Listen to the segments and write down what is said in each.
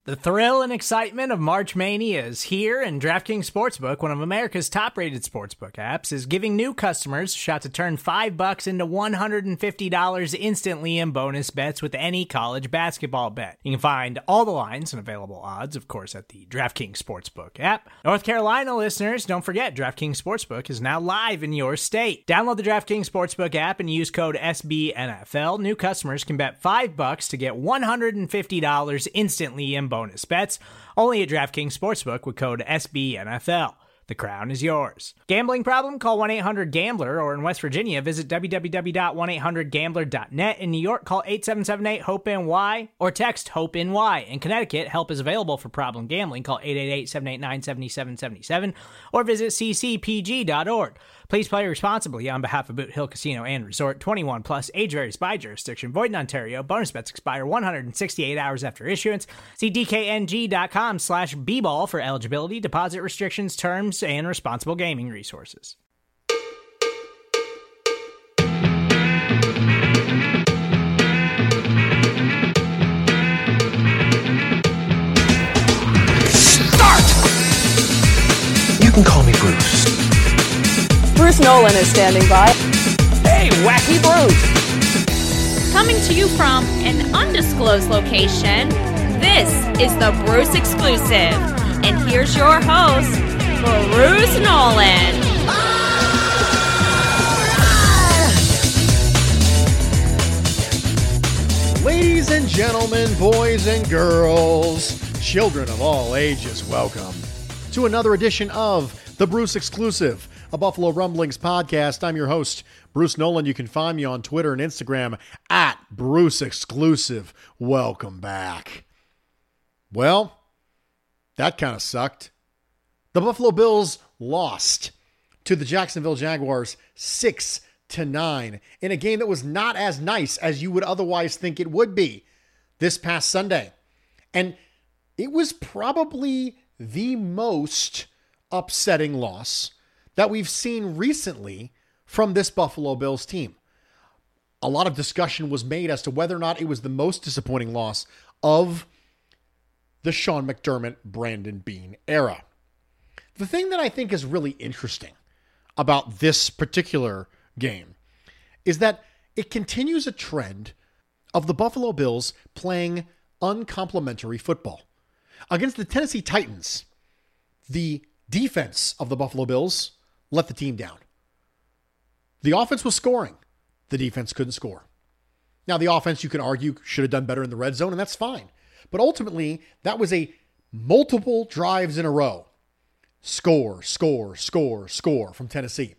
The thrill and excitement of March Mania is here, and DraftKings Sportsbook, one of America's top-rated sportsbook apps, is giving new customers a shot to turn $5 into $150 instantly in bonus bets with any college basketball bet. You can find all the lines and available odds, of course, at the DraftKings Sportsbook app. North Carolina listeners, don't forget, DraftKings Sportsbook is now live in your state. Download the DraftKings Sportsbook app and use code SBNFL. New customers can bet $5 to get $150 instantly in bonus bets, only at DraftKings Sportsbook with code SBNFL. The crown is yours. Gambling problem? Call 1-800-GAMBLER, or in West Virginia, visit www.1800gambler.net. In New York, call 877-8-HOPE-NY or text HOPE-NY. In Connecticut, help is available for problem gambling. Call 888-789-7777 or visit ccpg.org. Please play responsibly on behalf of Boot Hill Casino and Resort. 21 plus, age varies by jurisdiction. Void in Ontario. Bonus bets expire 168 hours after issuance. See dkng.com/bball for eligibility, deposit restrictions, terms, and responsible gaming resources. Start! You can call me Bruce. Bruce Nolan is standing by. Hey, Wacky Bruce! Coming to you from an undisclosed location, this is the Bruce Exclusive. And here's your host, Bruce Nolan. Ladies and gentlemen, boys and girls, children of all ages, welcome to another edition of the Bruce Exclusive, a Buffalo Rumblings podcast. I'm your host, Bruce Nolan. You can find me on Twitter and Instagram at Bruce Exclusive. Welcome back. Well, that kind of sucked. The Buffalo Bills lost to the Jacksonville Jaguars 6-9 in a game that was not as nice as you would otherwise think it would be this past Sunday. And it was probably the most upsetting loss that we've seen recently from this Buffalo Bills team. A lot of discussion was made as to whether or not it was the most disappointing loss of the Sean McDermott, Brandon Beane era. The thing that I think is really interesting about this particular game is that it continues a trend of the Buffalo Bills playing uncomplimentary football. Against the Tennessee Titans, the defense of the Buffalo Bills let the team down. The offense was scoring. The defense couldn't score. Now, the offense, you can argue, should have done better in the red zone, and that's fine. But ultimately, that was a multiple drives in a row. Score from Tennessee.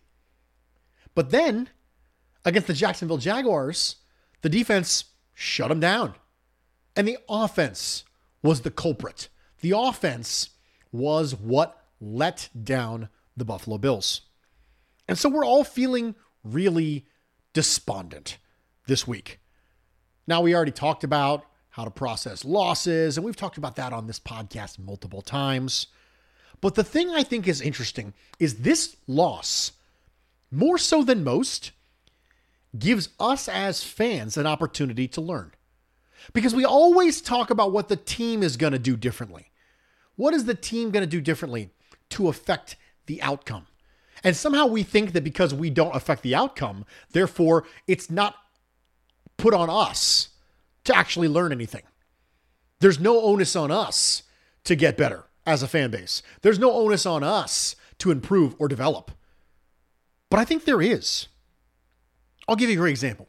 But then, against the Jacksonville Jaguars, the defense shut them down. And the offense was the culprit. The offense was what let down the Buffalo Bills. And so we're all feeling really despondent this week. Now, we already talked about how to process losses, and we've talked about that on this podcast multiple times. But the thing I think is interesting is this loss, more so than most, gives us as fans an opportunity to learn. Because we always talk about what the team is going to do differently. What is the team going to do differently to affect the outcome? And somehow we think that because we don't affect the outcome, therefore it's not put on us to actually learn anything. There's no onus on us to get better as a fan base. There's no onus on us to improve or develop. But I think there is. I'll give you a great example.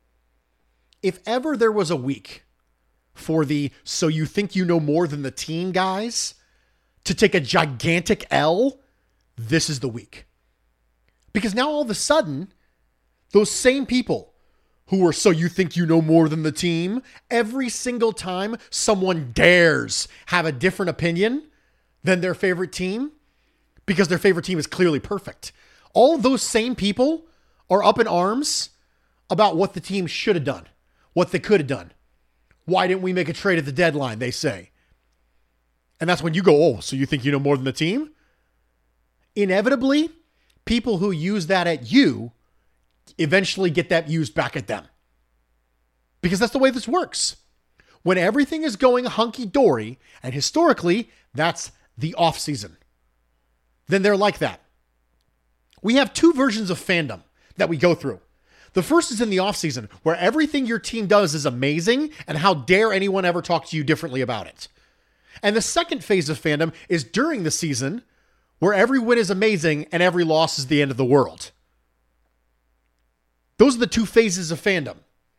If ever there was a week for the "so you think you know more than the team" guys to take a gigantic L, this is the week. Because now all of a sudden, those same people who were "so you think you know more than the team," every single time someone dares have a different opinion than their favorite team, because their favorite team is clearly perfect, all of those same people are up in arms about what the team should have done, what they could have done. Why didn't we make a trade at the deadline, they say. And that's when you go, "Oh, so you think you know more than the team?" Inevitably, people who use that at you eventually get that used back at them. Because that's the way this works. when everything is going hunky-dory, and historically, that's the off-season, then they're like that. We have two versions of fandom that we go through. The first is in the off-season, where everything your team does is amazing, and how dare anyone ever talk to you differently about it. And the second phase of fandom is during the season, where every win is amazing and every loss is the end of the world. Those are the two phases of fandom.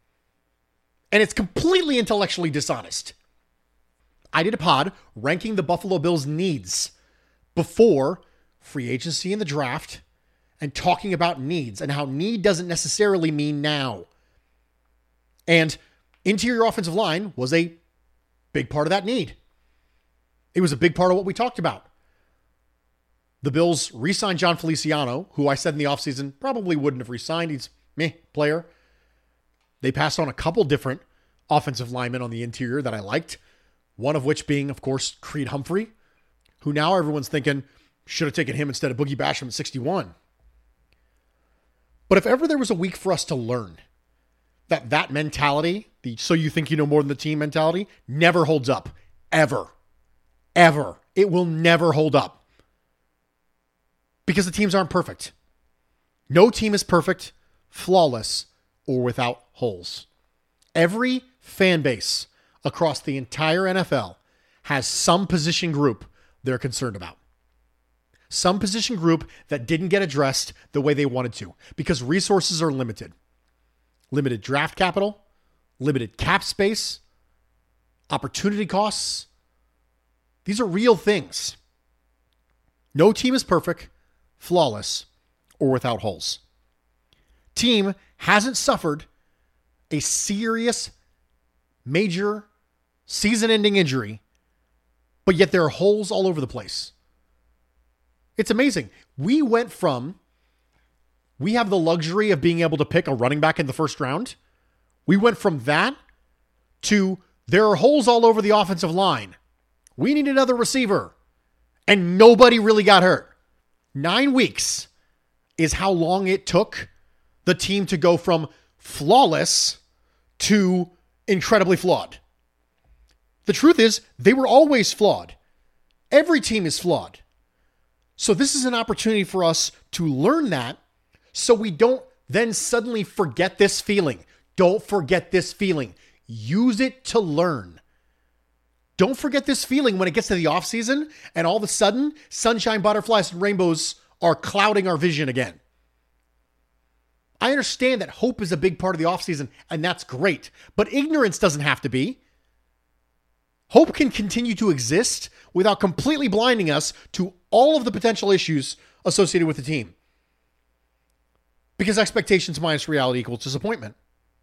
And it's completely intellectually dishonest. I did a pod ranking the Buffalo Bills' needs before free agency and the draft, and talking about needs and how need doesn't necessarily mean now. And interior offensive line was a big part of that need. It was a big part of what we talked about. The Bills re-signed John Feliciano, who I said in the offseason probably wouldn't have re-signed. He's meh player. They passed on a couple different offensive linemen on the interior that I liked. One of which being, of course, Creed Humphrey, who now everyone's thinking should have taken him instead of Boogie Basham at 61. But if ever there was a week for us to learn that mentality, the so you think you know more than the team mentality, never holds up. Ever. Ever. It will never hold up. Because the teams aren't perfect. No team is perfect, flawless, or without holes. Every fan base across the entire NFL has some position group they're concerned about. Some position group that didn't get addressed the way they wanted to because resources are limited. Limited draft capital, limited cap space, opportunity costs. These are real things. No team is perfect, flawless, or without holes. Team hasn't suffered a serious, major, season-ending injury, but yet there are holes all over the place. It's amazing. We have the luxury of being able to pick a running back in the first round. We went from that to there are holes all over the offensive line. We need another receiver. And nobody really got hurt. 9 weeks is how long it took the team to go from flawless to incredibly flawed. The truth is, they were always flawed. Every team is flawed. So this is an opportunity for us to learn that so we don't then suddenly forget this feeling. Don't forget this feeling. Use it to learn. Don't forget this feeling when it gets to the offseason and all of a sudden, sunshine, butterflies, and rainbows are clouding our vision again. I understand that hope is a big part of the offseason, and that's great. But ignorance doesn't have to be. Hope can continue to exist without completely blinding us to all of the potential issues associated with the team. Because expectations minus reality equals disappointment.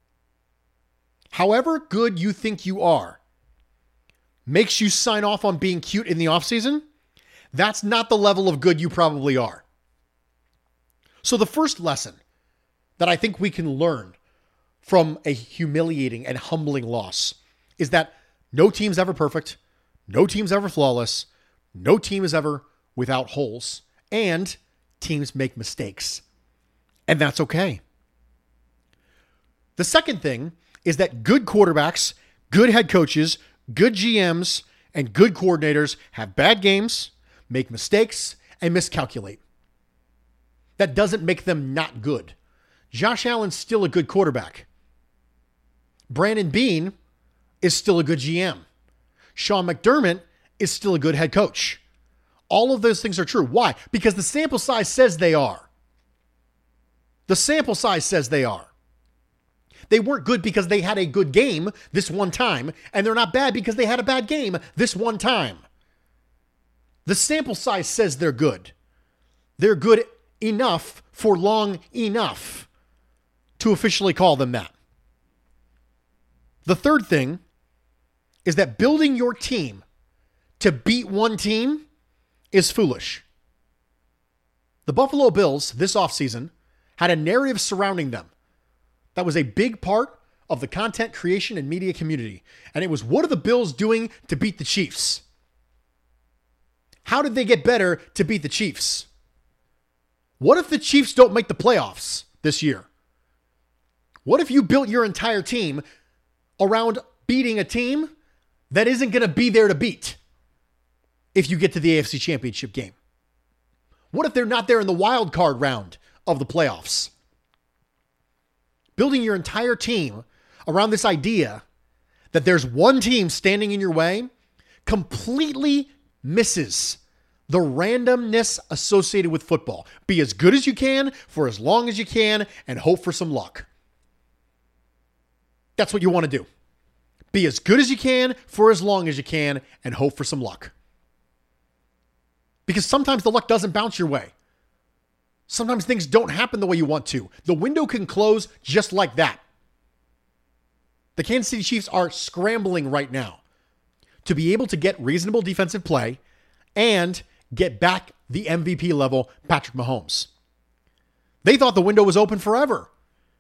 However good you think you are makes you sign off on being cute in the offseason, that's not the level of good you probably are. So the first lesson that I think we can learn from a humiliating and humbling loss is that no team's ever perfect, no team's ever flawless, no team is ever without holes, and teams make mistakes. And that's okay. The second thing is that good quarterbacks, good head coaches, good GMs, and good coordinators have bad games, make mistakes, and miscalculate. That doesn't make them not good. Josh Allen's still a good quarterback. Brandon Beane is still a good GM. Sean McDermott is still a good head coach. All of those things are true. Why? Because the sample size says they are. The sample size says they are. They weren't good because they had a good game this one time, and they're not bad because they had a bad game this one time. The sample size says they're good. They're good enough for long enough to officially call them that. The third thing is that building your team to beat one team is foolish. The Buffalo Bills this offseason had a narrative surrounding them that was a big part of the content creation and media community. And it was, what are the Bills doing to beat the Chiefs? How did they get better to beat the Chiefs? What if the Chiefs don't make the playoffs this year? What if you built your entire team around beating a team that isn't going to be there to beat if you get to the AFC Championship game? What if they're not there in the wild card round of the playoffs? Building your entire team around this idea that there's one team standing in your way completely misses the randomness associated with football. Be as good as you can for as long as you can and hope for some luck. That's what you want to do. Be as good as you can for as long as you can and hope for some luck. Because sometimes the luck doesn't bounce your way. Sometimes things don't happen the way you want to. The window can close just like that. The Kansas City Chiefs are scrambling right now to be able to get reasonable defensive play and get back the MVP level Patrick Mahomes. They thought the window was open forever.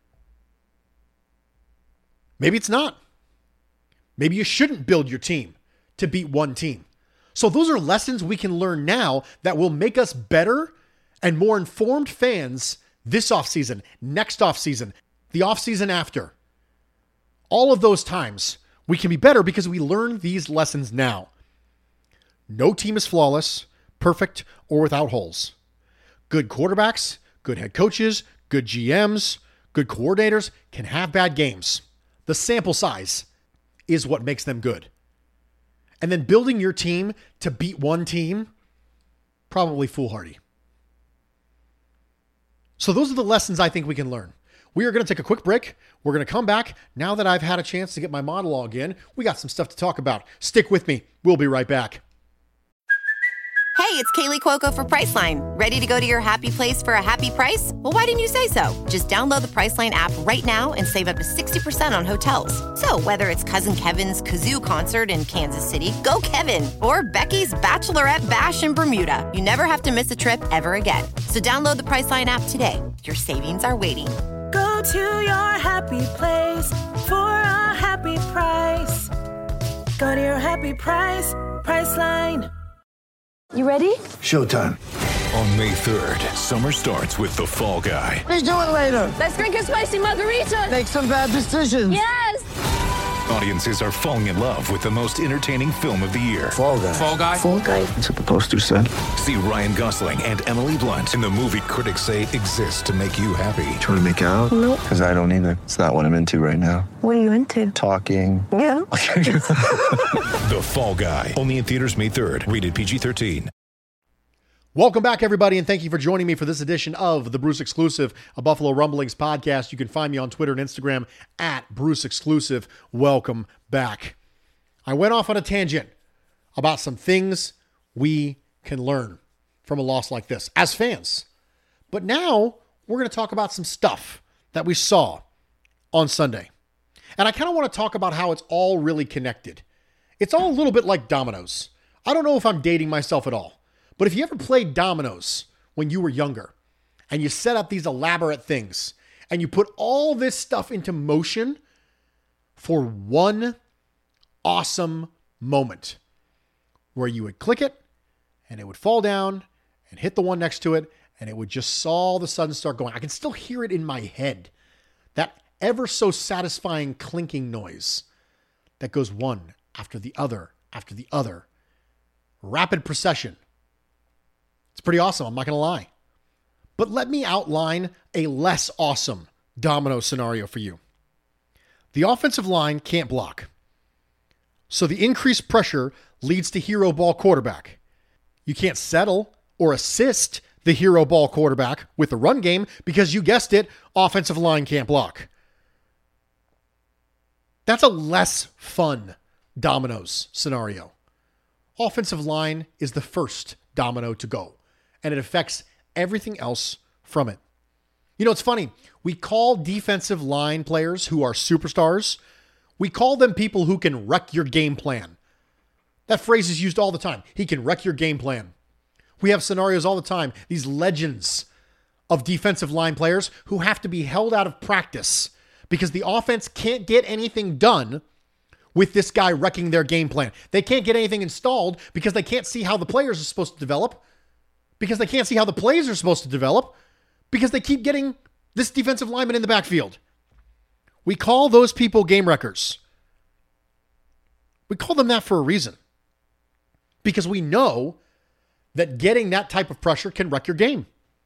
Maybe it's not. Maybe you shouldn't build your team to beat one team. So those are lessons we can learn now that will make us better and more informed fans this offseason, next offseason, the offseason after. All of those times we can be better because we learn these lessons now. No team is flawless, perfect, or without holes. Good quarterbacks, good head coaches, good GMs, good coordinators can have bad games. The sample size is what makes them good. And then building your team to beat one team, probably foolhardy. So those are the lessons I think we can learn. We are going to take a quick break. We're going to come back. Now that I've had a chance to get my monologue in, we got some stuff to talk about. Stick with me. We'll be right back. Hey, it's Kaylee Cuoco for Priceline. Ready to go to your happy place for a happy price? Well, why didn't you say so? Just download the Priceline app right now and save up to 60% on hotels. So whether it's Cousin Kevin's Kazoo Concert in Kansas City, go Kevin, or Becky's Bachelorette Bash in Bermuda, you never have to miss a trip ever again. So download the Priceline app today. Your savings are waiting. Go to your happy place for a happy price. Go to your happy price, Priceline. You ready? Showtime. On May 3rd, summer starts with The Fall Guy. Let's do it later. Let's drink a spicy margarita. Make some bad decisions. Yes. Audiences are falling in love with the most entertaining film of the year. Fall Guy. Fall Guy? Fall guy. That's what the poster said. See Ryan Gosling and Emily Blunt in the movie critics say exists to make you happy. Trying to make it out? Nope. Because I don't either. It's not what I'm into right now. What are you into? Talking. Yeah. The Fall Guy. Only in theaters May 3rd. Rated PG-13. Welcome back, everybody, and thank you for joining me for this edition of the Bruce Exclusive, a Buffalo Rumblings podcast. You can find me on Twitter and Instagram at Bruce Exclusive. Welcome back. I went off on a tangent about some things we can learn from a loss like this as fans. But now we're going to talk about some stuff that we saw on Sunday. And I kind of want to talk about how it's all really connected. It's all a little bit like dominoes. I don't know if I'm dating myself at all. But if you ever played dominoes when you were younger and you set up these elaborate things and you put all this stuff into motion for one awesome moment where you would click it and it would fall down and hit the one next to it and it would just all of a sudden start going. I can still hear it in my head. That ever so satisfying clinking noise that goes one after the other after the other. Rapid procession. It's pretty awesome, I'm not going to lie. But let me outline a less awesome domino scenario for you. The offensive line can't block. So the increased pressure leads to hero ball quarterback. You can't settle or assist the hero ball quarterback with the run game because you guessed it, offensive line can't block. That's a less fun dominoes scenario. Offensive line is the first domino to go. And it affects everything else from it. You know, it's funny. We call defensive line players who are superstars, we call them people who can wreck your game plan. That phrase is used all the time. He can wreck your game plan. We have scenarios all the time. These legends of defensive line players who have to be held out of practice because the offense can't get anything done with this guy wrecking their game plan. They can't get anything installed because they can't see how the players are supposed to develop. Because they can't see how the plays are supposed to develop, because they keep getting this defensive lineman in the backfield. We call those people game wreckers. We call them that for a reason. Because we know that getting that type of pressure can wreck your game.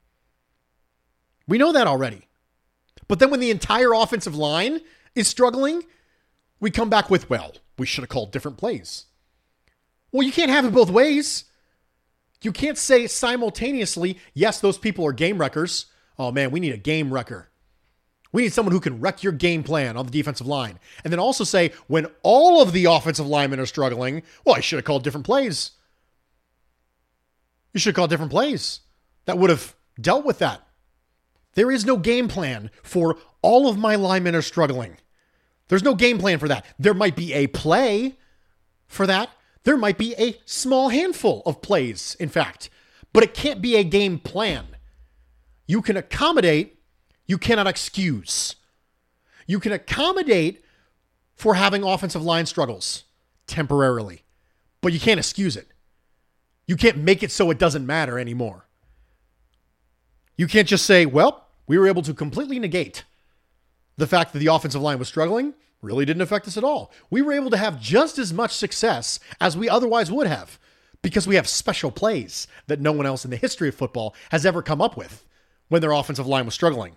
We know that already. But then when the entire offensive line is struggling, we come back with, well, we should have called different plays. Well, you can't have it both ways. You can't say simultaneously, yes, those people are game wreckers. Oh man, we need a game wrecker. We need someone who can wreck your game plan on the defensive line. And then also say, when all of the offensive linemen are struggling, well, I should have called different plays. You should have called different plays that would have dealt with that. There is no game plan for all of my linemen are struggling. There's no game plan for that. There might be a play for that. There might be a small handful of plays, in fact. But it can't be a game plan. You can accommodate, you cannot excuse. You can accommodate for having offensive line struggles temporarily, but you can't excuse it. You can't make it so it doesn't matter anymore. You can't just say, well, we were able to completely negate the fact that the offensive line was struggling. Really didn't affect us at all. We were able to have just as much success as we otherwise would have because we have special plays that no one else in the history of football has ever come up with when their offensive line was struggling.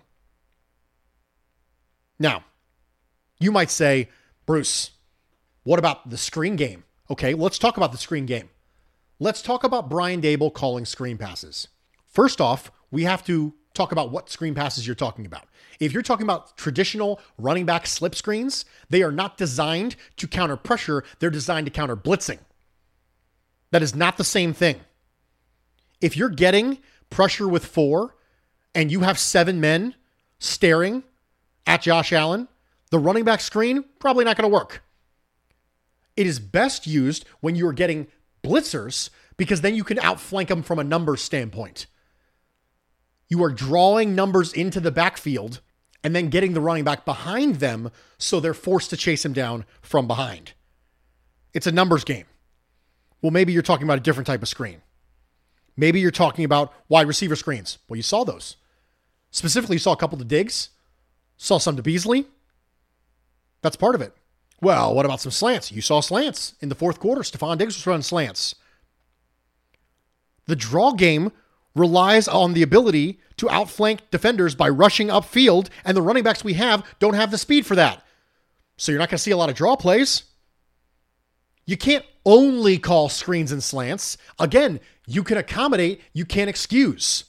Now, you might say, Bruce, what about the screen game? Okay, let's talk about the screen game. Let's talk about Brian Daboll calling screen passes. First off, we have to talk about what screen passes you're talking about. If you're talking about traditional running back slip screens, they are not designed to counter pressure. They're designed to counter blitzing. That is not the same thing. If you're getting pressure with 4 and you have 7 men staring at Josh Allen, the running back screen, probably not going to work. It is best used when you are getting blitzers because then you can outflank them from a numbers standpoint. You are drawing numbers into the backfield and then getting the running back behind them so they're forced to chase him down from behind. It's a numbers game. Well, maybe you're talking about a different type of screen. Maybe you're talking about wide receiver screens. Well, you saw those. Specifically, you saw a couple to Diggs, saw some to Beasley. That's part of it. Well, what about some slants? You saw slants in the fourth quarter. Stephon Diggs was running slants. The draw game relies on the ability to outflank defenders by rushing upfield, and the running backs we have don't have the speed for that. So you're not going to see a lot of draw plays. You can't only call screens and slants. Again, you can accommodate, you can't excuse.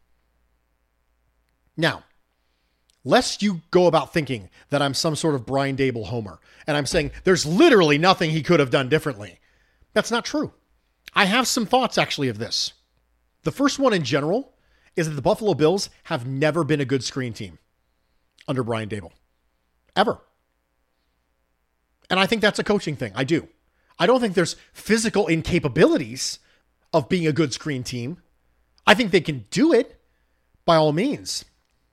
Now, lest you go about thinking that I'm some sort of Brian Daboll homer, and I'm saying there's literally nothing he could have done differently. That's not true. I have some thoughts actually of this. The first one in general is that the Buffalo Bills have never been a good screen team under Brian Daboll. Ever. And I think that's a coaching thing. I do. I don't think there's physical incapabilities of being a good screen team. I think they can do it by all means.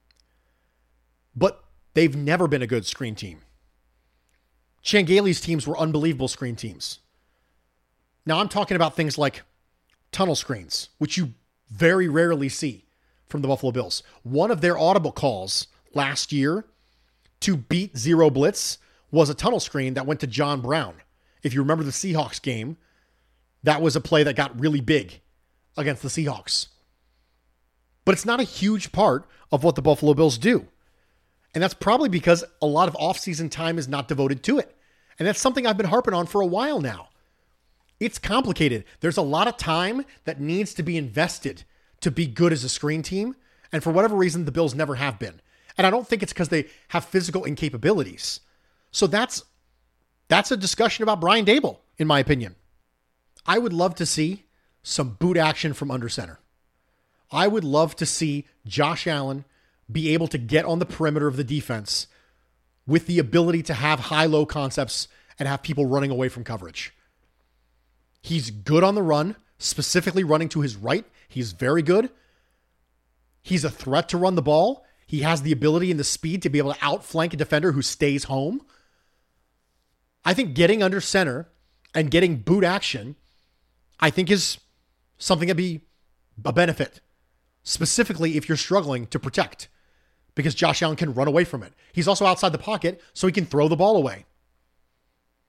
But they've never been a good screen team. Chan Gailey's teams were unbelievable screen teams. Now I'm talking about things like tunnel screens, which you very rarely see from the Buffalo Bills. One of their audible calls last year to beat zero blitz was a tunnel screen that went to John Brown. If you remember the Seahawks game, that was a play that got really big against the Seahawks. But it's not a huge part of what the Buffalo Bills do. And that's probably because a lot of offseason time is not devoted to it. And that's something I've been harping on for a while now. It's complicated. There's a lot of time that needs to be invested to be good as a screen team. And for whatever reason, the Bills never have been. And I don't think it's because they have physical incapabilities. So that's a discussion about Brian Daboll, in my opinion. I would love to see some boot action from under center. I would love to see Josh Allen be able to get on the perimeter of the defense with the ability to have high-low concepts and have people running away from coverage. He's good on the run, specifically running to his right. He's very good. He's a threat to run the ball. He has the ability and the speed to be able to outflank a defender who stays home. I think getting under center and getting boot action, I think is something that'd be a benefit, specifically if you're struggling to protect, because Josh Allen can run away from it. He's also outside the pocket, so he can throw the ball away.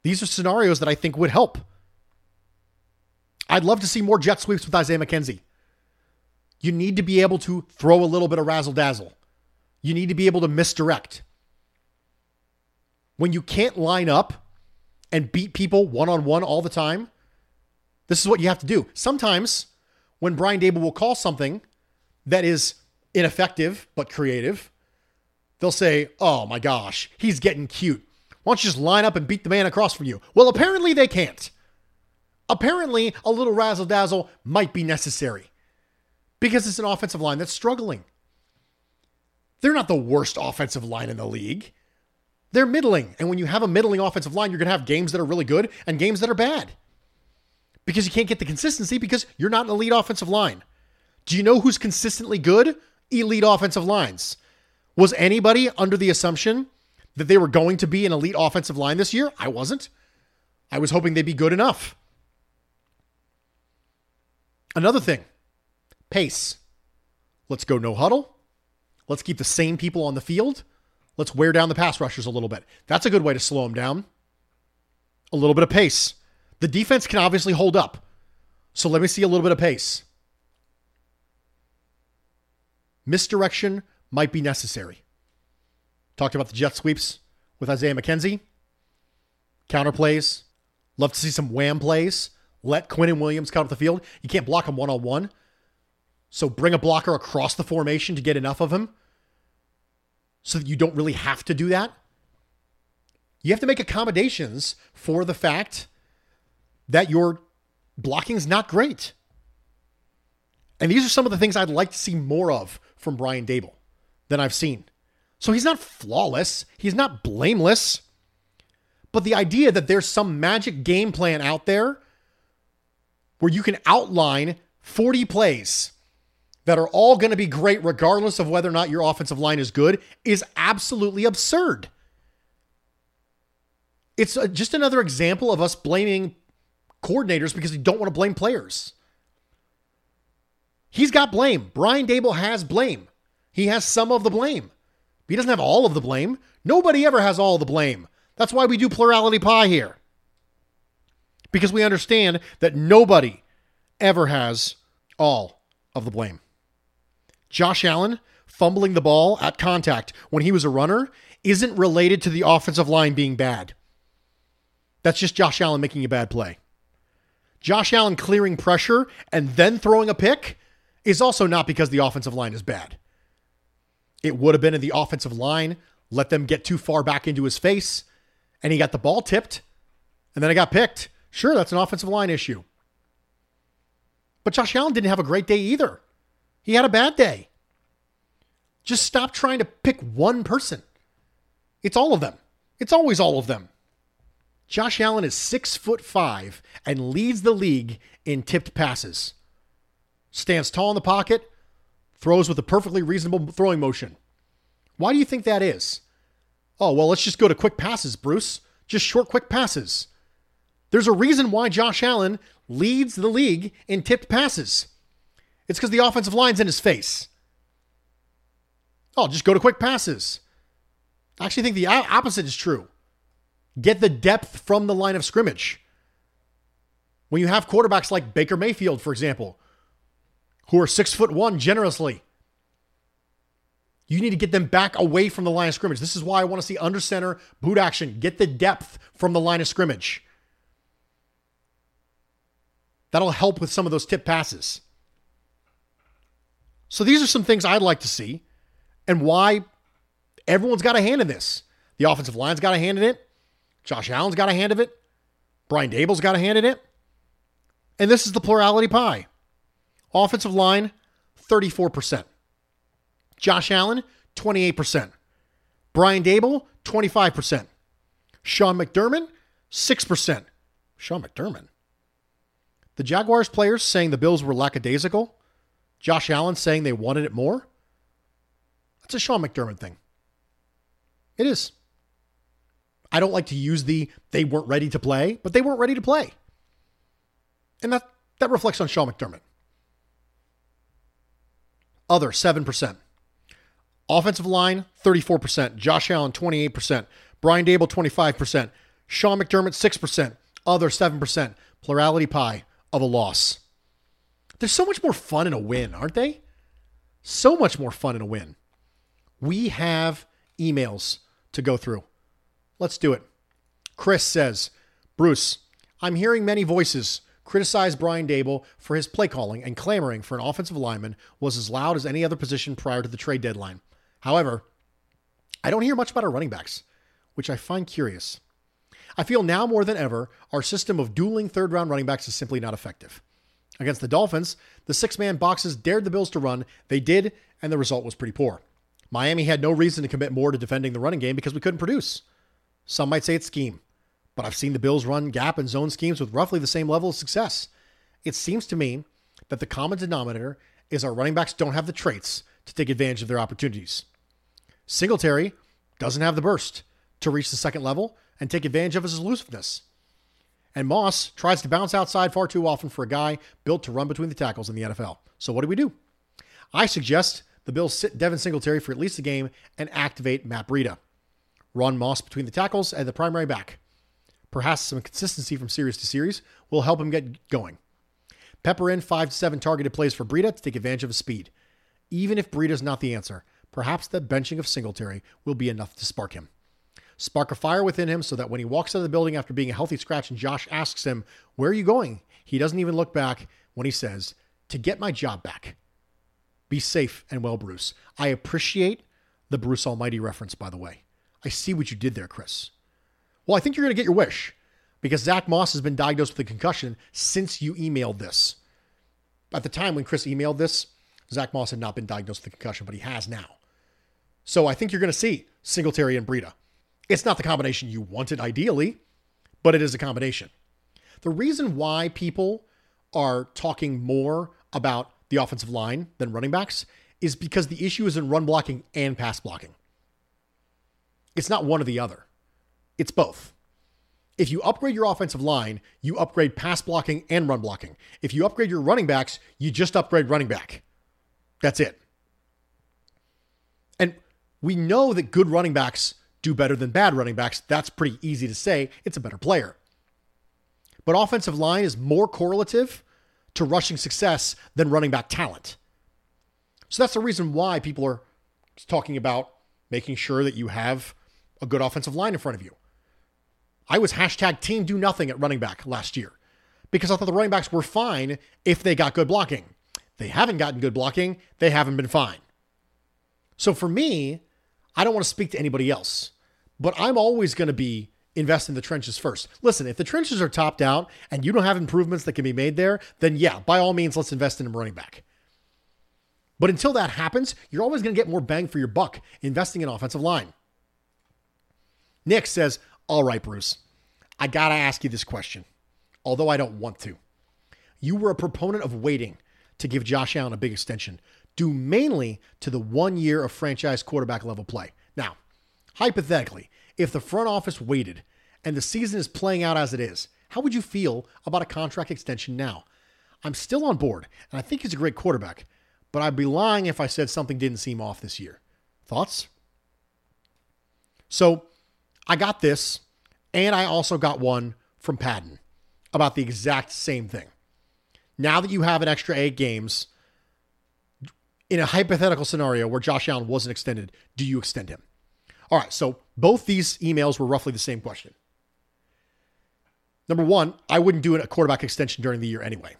These are scenarios that I think would help. I'd love to see more jet sweeps with Isaiah McKenzie. You need to be able to throw a little bit of razzle-dazzle. You need to be able to misdirect. When you can't line up and beat people one-on-one all the time, this is what you have to do. Sometimes when Brian Daboll will call something that is ineffective but creative, they'll say, oh my gosh, he's getting cute. Why don't you just line up and beat the man across from you? Well, apparently they can't. Apparently a little razzle-dazzle might be necessary because it's an offensive line that's struggling. They're not the worst offensive line in the league. They're middling. And when you have a middling offensive line, you're going to have games that are really good and games that are bad. Because you can't get the consistency because you're not an elite offensive line. Do you know who's consistently good? Elite offensive lines. Was anybody under the assumption that they were going to be an elite offensive line this year? I wasn't. I was hoping they'd be good enough. Another thing, pace. Let's go no huddle. Let's keep the same people on the field. Let's wear down the pass rushers a little bit. That's a good way to slow them down. A little bit of pace. The defense can obviously hold up. So let me see a little bit of pace. Misdirection might be necessary. Talked about the jet sweeps with Isaiah McKenzie. Counter plays. Love to see some wham plays. Let Quinnen Williams cut up the field. You can't block him one-on-one. So bring a blocker across the formation to get enough of him so that you don't really have to do that. You have to make accommodations for the fact that your blocking's not great. And these are some of the things I'd like to see more of from Brian Daboll than I've seen. So he's not flawless. He's not blameless. But the idea that there's some magic game plan out there where you can outline 40 plays that are all going to be great regardless of whether or not your offensive line is good is absolutely absurd. It's just another example of us blaming coordinators because we don't want to blame players. He's got blame. Brian Daboll has blame. He has some of the blame. He doesn't have all of the blame. Nobody ever has all the blame. That's why we do plurality pie here. Because we understand that nobody ever has all of the blame. Josh Allen fumbling the ball at contact when he was a runner isn't related to the offensive line being bad. That's just Josh Allen making a bad play. Josh Allen clearing pressure and then throwing a pick is also not because the offensive line is bad. It would have been in the offensive line, let them get too far back into his face, and he got the ball tipped, and then it got picked. Sure, that's an offensive line issue. But Josh Allen didn't have a great day either. He had a bad day. Just stop trying to pick one person. It's all of them. It's always all of them. Josh Allen is 6'5" and leads the league in tipped passes. Stands tall in the pocket, throws with a perfectly reasonable throwing motion. Why do you think that is? Oh, well, let's just go to quick passes, Bruce. Just short, quick passes. There's a reason why Josh Allen leads the league in tipped passes. It's because the offensive line's in his face. Oh, just go to quick passes. I actually think the opposite is true. Get the depth from the line of scrimmage. When you have quarterbacks like Baker Mayfield, for example, who are 6'1" generously, you need to get them back away from the line of scrimmage. This is why I want to see under center boot action. Get the depth from the line of scrimmage. That'll help with some of those tip passes. So these are some things I'd like to see and why everyone's got a hand in this. The offensive line's got a hand in it. Josh Allen's got a hand of it. Brian Daboll's got a hand in it. And this is the plurality pie. Offensive line, 34%. Josh Allen, 28%. Brian Daboll, 25%. Sean McDermott, 6%. Sean McDermott. The Jaguars players saying the Bills were lackadaisical. Josh Allen saying they wanted it more. That's a Sean McDermott thing. It is. I don't like to use they weren't ready to play, but they weren't ready to play. And that reflects on Sean McDermott. Other, 7%. Offensive line, 34%. Josh Allen, 28%. Brian Daboll, 25%. Sean McDermott, 6%. Other, 7%. Plurality pie of a loss. There's so much more fun in a win, aren't they? So much more fun in a win. We have emails to go through. Let's do it. Chris says, Bruce, I'm hearing many voices criticize Brian Daboll for his play calling, and clamoring for an offensive lineman was as loud as any other position prior to the trade deadline. However, I don't hear much about our running backs, which I find curious. I feel now more than ever, our system of dueling third-round running backs is simply not effective. Against the Dolphins, the six-man boxes dared the Bills to run. They did, and the result was pretty poor. Miami had no reason to commit more to defending the running game because we couldn't produce. Some might say it's scheme, but I've seen the Bills run gap and zone schemes with roughly the same level of success. It seems to me that the common denominator is our running backs don't have the traits to take advantage of their opportunities. Singletary doesn't have the burst to reach the second level and take advantage of his elusiveness. And Moss tries to bounce outside far too often for a guy built to run between the tackles in the NFL. So what do? I suggest the Bills sit Devin Singletary for at least a game and activate Matt Breida. Run Moss between the tackles and the primary back. Perhaps some consistency from series to series will help him get going. Pepper in 5 to 7 targeted plays for Breida to take advantage of his speed. Even if Breida's not the answer, perhaps the benching of Singletary will be enough to spark him. Spark a fire within him so that when he walks out of the building after being a healthy scratch and Josh asks him, where are you going? He doesn't even look back when he says, to get my job back. Be safe and well, Bruce. I appreciate the Bruce Almighty reference, by the way. I see what you did there, Chris. Well, I think you're going to get your wish because Zach Moss has been diagnosed with a concussion since you emailed this. At the time when Chris emailed this, Zach Moss had not been diagnosed with a concussion, but he has now. So I think you're going to see Singletary and Breida. It's not the combination you wanted ideally, but it is a combination. The reason why people are talking more about the offensive line than running backs is because the issue is in run blocking and pass blocking. It's not one or the other. It's both. If you upgrade your offensive line, you upgrade pass blocking and run blocking. If you upgrade your running backs, you just upgrade running back. That's it. And we know that good running backs do better than bad running backs. That's pretty easy to say. It's a better player. But offensive line is more correlative to rushing success than running back talent. So that's the reason why people are talking about making sure that you have a good offensive line in front of you. I was hashtag team do nothing at running back last year because I thought the running backs were fine if they got good blocking. They haven't gotten good blocking. They haven't been fine. So for me, I don't want to speak to anybody else, but I'm always going to be invest in the trenches first. Listen, if the trenches are topped out and you don't have improvements that can be made there, then yeah, by all means, let's invest in a running back. But until that happens, you're always going to get more bang for your buck investing in offensive line. Nick says, all right, Bruce, I got to ask you this question, although I don't want to. You were a proponent of waiting to give Josh Allen a big extension, due mainly to the 1 year of franchise quarterback level play. Now, hypothetically, if the front office waited and the season is playing out as it is, how would you feel about a contract extension now? I'm still on board, and I think he's a great quarterback, but I'd be lying if I said something didn't seem off this year. Thoughts? So, I got this, and I also got one from Patton about the exact same thing. Now that you have an extra 8 games, in a hypothetical scenario where Josh Allen wasn't extended, do you extend him? All right, so both these emails were roughly the same question. Number one, I wouldn't do a quarterback extension during the year anyway.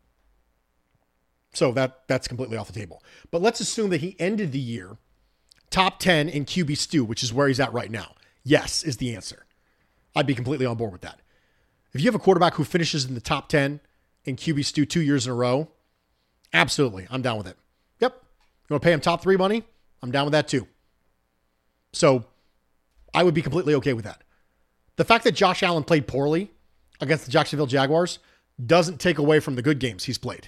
So that's completely off the table. But let's assume that he ended the year top 10 in QB stew, which is where he's at right now. Yes is the answer. I'd be completely on board with that. If you have a quarterback who finishes in the top 10 in QB stew 2 years in a row, absolutely, I'm down with it. Yep. You want to pay him top 3 money? I'm down with that too. So I would be completely okay with that. The fact that Josh Allen played poorly against the Jacksonville Jaguars doesn't take away from the good games he's played.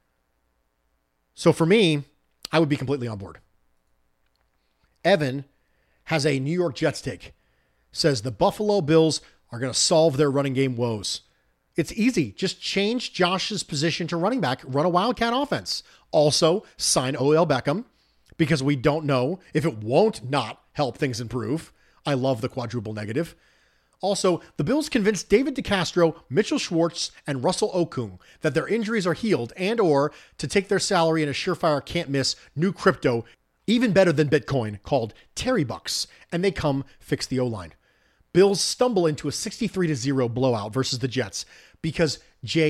So for me, I would be completely on board. Evan has a New York Jets take. Says the Buffalo Bills are going to solve their running game woes. It's easy. Just change Josh's position to running back, run a Wildcat offense. Also, sign Odell Beckham because we don't know if it won't not help things improve. I love the quadruple negative. Also, the Bills convinced David DeCastro, Mitchell Schwartz, and Russell Okung that their injuries are healed and or to take their salary in a surefire can't-miss new crypto, even better than Bitcoin, called Terry Bucks, and they come fix the O-line. Bills stumble into a 63-0 blowout versus the Jets because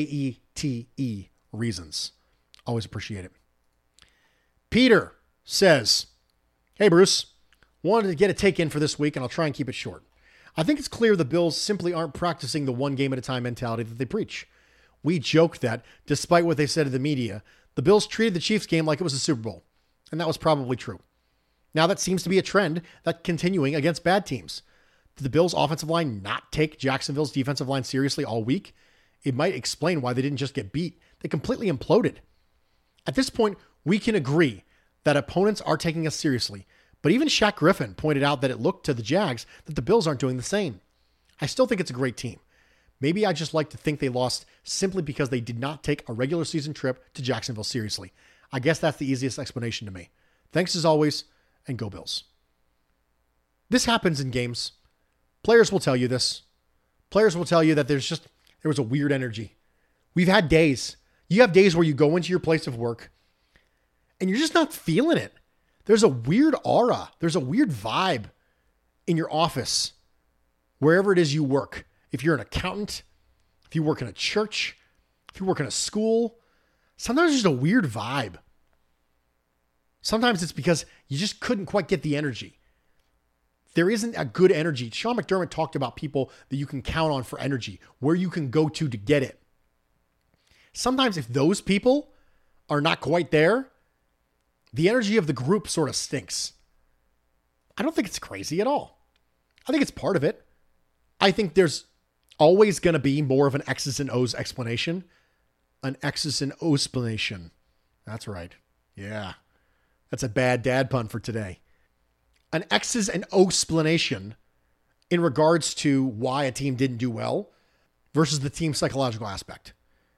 Jete reasons. Always appreciate it. Peter says, "Hey Bruce, wanted to get a take in for this week and I'll try and keep it short. I think it's clear the Bills simply aren't practicing the one game at a time mentality that they preach. We joke that, despite what they said to the media, the Bills treated the Chiefs game like it was a Super Bowl, and that was probably true. Now that seems to be a trend that's continuing against bad teams. Did the Bills' offensive line not take Jacksonville's defensive line seriously all week? It might explain why they didn't just get beat. They completely imploded. At this point, we can agree that opponents are taking us seriously, but even Shaq Griffin pointed out that it looked to the Jags that the Bills aren't doing the same. I still think it's a great team. Maybe I just like to think they lost simply because they did not take a regular season trip to Jacksonville seriously. I guess that's the easiest explanation to me. Thanks as always, and go Bills." This happens in games. Players will tell you this. Players will tell you that there was a weird energy. We've had days. You have days where you go into your place of work and you're just not feeling it. There's a weird aura. There's a weird vibe in your office, wherever it is you work. If you're an accountant, if you work in a church, if you work in a school, sometimes there's just a weird vibe. Sometimes it's because you just couldn't quite get the energy. There isn't a good energy. Sean McDermott talked about people that you can count on for energy, where you can go to get it. Sometimes if those people are not quite there, the energy of the group sort of stinks. I don't think it's crazy at all. I think it's part of it. I think there's always going to be more of an X's and O's explanation. An X's and O's explanation. That's right. Yeah. That's a bad dad pun for today. An X's and O's explanation in regards to why a team didn't do well versus the team's psychological aspect.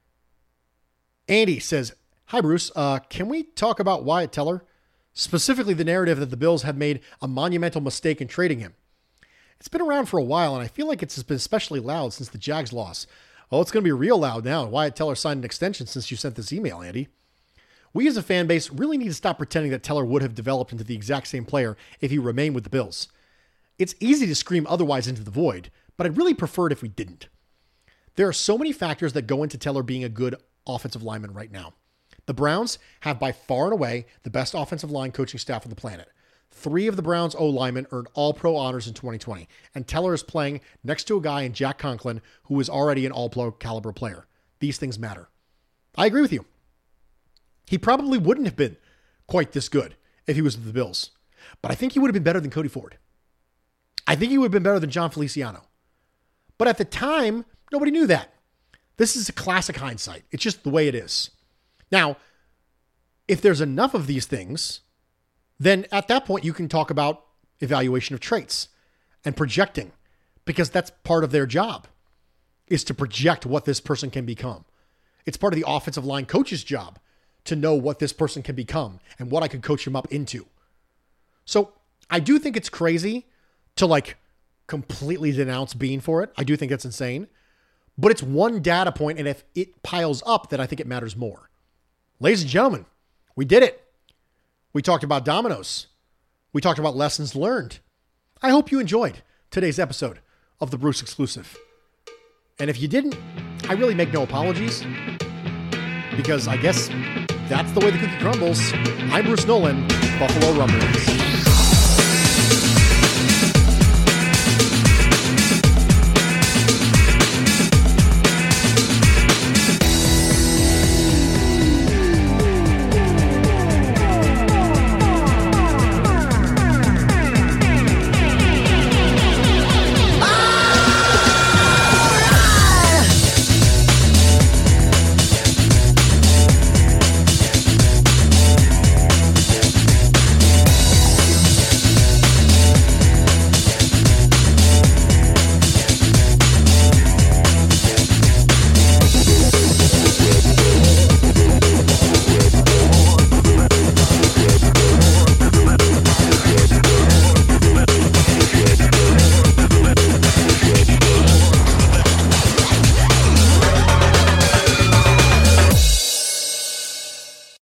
Andy says, "Hi, Bruce. Can we talk about Wyatt Teller? Specifically the narrative that the Bills have made a monumental mistake in trading him. It's been around for a while, and I feel like it's been especially loud since the Jags loss. Oh, it's going to be real loud now. Wyatt Teller signed an extension since you sent this email, Andy. We as a fan base really need to stop pretending that Teller would have developed into the exact same player if he remained with the Bills. It's easy to scream otherwise into the void, but I'd really prefer it if we didn't. There are so many factors that go into Teller being a good offensive lineman right now. The Browns have by far and away the best offensive line coaching staff on the planet. 3 of the Browns' O-linemen earned All-Pro honors in 2020, and Teller is playing next to a guy in Jack Conklin who is already an All-Pro caliber player. These things matter. I agree with you. He probably wouldn't have been quite this good if he was with the Bills, but I think he would have been better than Cody Ford. I think he would have been better than John Feliciano. But at the time, nobody knew that. This is a classic hindsight. It's just the way it is. Now, if there's enough of these things, then at that point you can talk about evaluation of traits and projecting, because that's part of their job, is to project what this person can become. It's part of the offensive line coach's job to know what this person can become and what I could coach him up into. So I do think it's crazy to completely denounce Bean for it. I do think that's insane, but it's one data point, and if it piles up, then I think it matters more. Ladies and gentlemen, we did it. We talked about dominoes. We talked about lessons learned. I hope you enjoyed today's episode of the Bruce Exclusive. And if you didn't, I really make no apologies, because I guess that's the way the cookie crumbles. I'm Bruce Nolan, Buffalo Rumblings.